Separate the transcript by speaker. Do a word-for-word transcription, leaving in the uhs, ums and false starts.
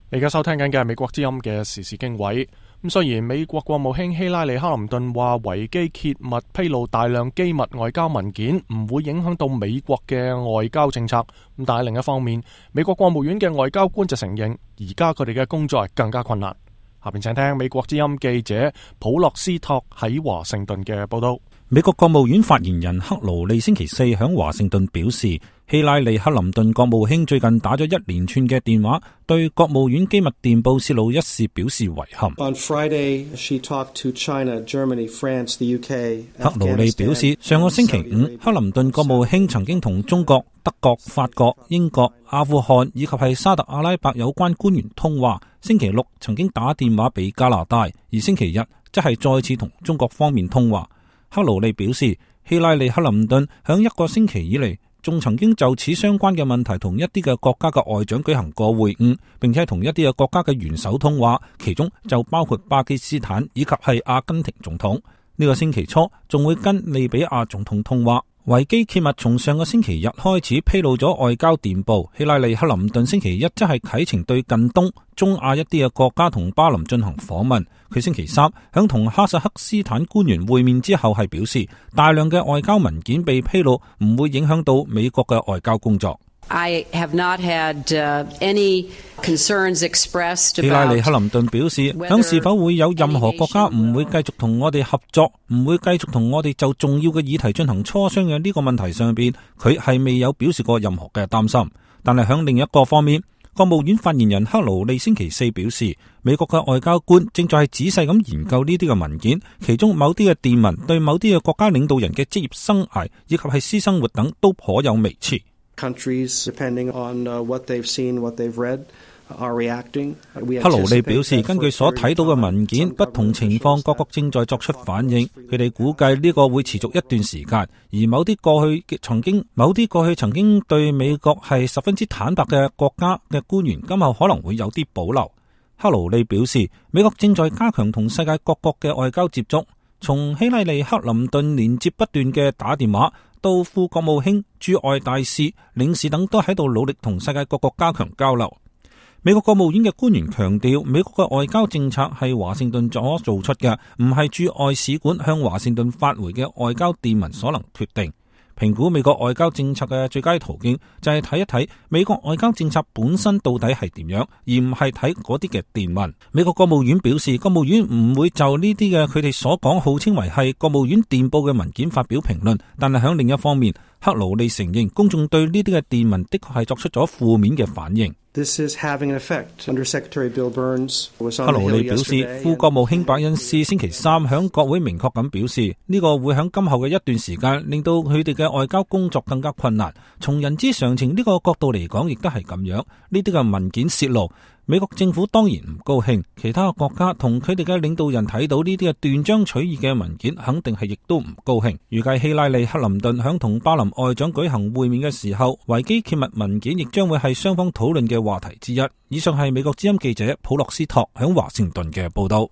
Speaker 1: 你而家收聽緊嘅係美國之音嘅時事經緯。咁雖然美國國務卿希拉里克林頓話維基揭密披露大量機密外交文件唔會影響到美國嘅外交政策，咁但係另一方面，美國國務院嘅外交官就承認而家佢哋嘅工作係更加困難。下邊請聽美國之音記者普洛斯托喺華盛頓嘅報道。
Speaker 2: 美國國務院發言人克勞利星期四響華盛頓表示，希拉里克林頓國務卿最近打咗一連串嘅電話，對國務院機密電報泄露一事表示遺憾。
Speaker 3: On Friday, she talked to China, Germany, France, the U K,
Speaker 2: 克勞利表示，上個星期五，克林頓國務卿曾經同中國、德國、法國、英國、阿富汗以及係沙特阿拉伯有關官員通話。星期六曾經打電話俾加拿大，而星期日則係再次同中國方面通話。克勞利表示，希拉里克林頓響一個星期以嚟，仲曾經就此相關嘅問題同一啲嘅國家嘅外長舉行過會晤，並且同一啲嘅國家嘅元首通話，其中就包括巴基斯坦以及係阿根廷總統。呢個星期初仲會跟利比亞總統通話。維基揭密從上個星期日開始披露咗外交電報，希拉里克林頓星期一則係啟程對近東、中亞一啲嘅國家同巴林進行訪問。佢星期三響同哈薩克斯坦官員會面之後係表示，大量嘅外交文件被披露唔會影響到美國嘅外交工作。
Speaker 4: I have not had, uh, any concerns expressed about
Speaker 2: 希拉里克林頓表示，響是否會有任何國家唔會繼續同我哋合作，唔會繼續同我哋就重要嘅議題進行磋商嘅呢個問題上邊，佢係未有表示過任何嘅擔心。但係響另一個方面，國務院發言人克勞利星期四表示，美國嘅外交官正在係仔細咁研究呢啲嘅文件，其中某啲嘅電文對某啲嘅國家領導人嘅職業生涯以及係私生活等都頗有微詞。
Speaker 3: Countries, depending on what they've seen, what they've read, are reacting.
Speaker 2: 克勞利表示，根據所睇到嘅文件，不同情況各國正在作出反應。佢哋估計呢個會持續一段時間，而某啲過去曾經、某啲過去曾經對美國係十分之坦白嘅國家嘅官員，今後可能會有啲保留。克勞利表示，美國正在加強同世界各國嘅外交接觸，從希拉里克林頓連接不斷嘅打電話，到副國務卿、駐外大使、領事等都喺度努力同世界各國加強交流。美國國務院嘅官員強調，美國嘅外交政策係華盛頓所做出嘅，唔係駐外使館向華盛頓發回嘅外交電文所能決定。評估美國外交政策嘅最佳途徑就係睇一睇美國外交政策本身到底係點樣，而唔係睇嗰啲嘅電文。美國國務院表示，國務院唔會就呢啲嘅佢哋所講號稱為係國務院電報嘅文件發表評論，但係響另一方面，克勞利承認公眾對呢啲嘅電文的確係作出咗負面嘅反應。
Speaker 3: This is having an effect. Undersecretary Bill Burns was on the Hill yesterday. 克勞利表示，副國務卿伯恩斯星期三響國會明確咁表示，呢個會響今後嘅一段時間令到佢哋嘅外交工作更加困難。從人之常情呢個角度嚟講，亦都係咁樣。呢啲嘅文件泄露，美國政府當然唔高興，其他嘅國家同佢哋嘅領導人睇到呢啲嘅斷章取義嘅文件，肯定係亦都唔高興。預計希拉里克林頓響同巴林外長舉行會面嘅時候，維基揭密文件亦將會係雙方討論嘅話題之一。以上係美國之音記者普洛斯托響華盛頓嘅報道。